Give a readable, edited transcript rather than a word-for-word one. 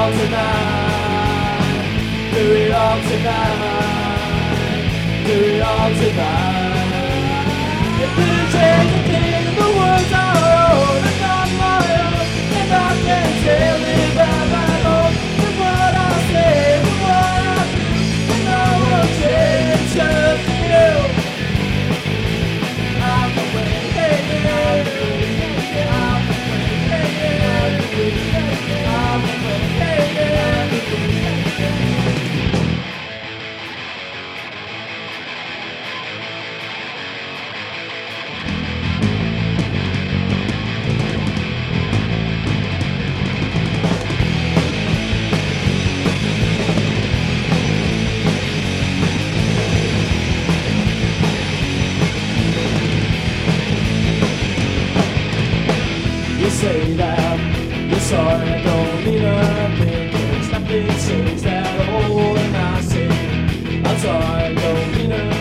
all tonight. Do it all tonight. Do it all tonight. You couldn't change a thing. The words are old and not my own, and I can't tell it by my own. The what I say, the what I do, and I will change just you. I'm the way, hey, hey. I'm the way, hey, hey. I'm the way, hey, hey. You say that you're sorry, I don't mean nothing. There's nothing changed at all, and I say I'm sorry, I don't mean nothing.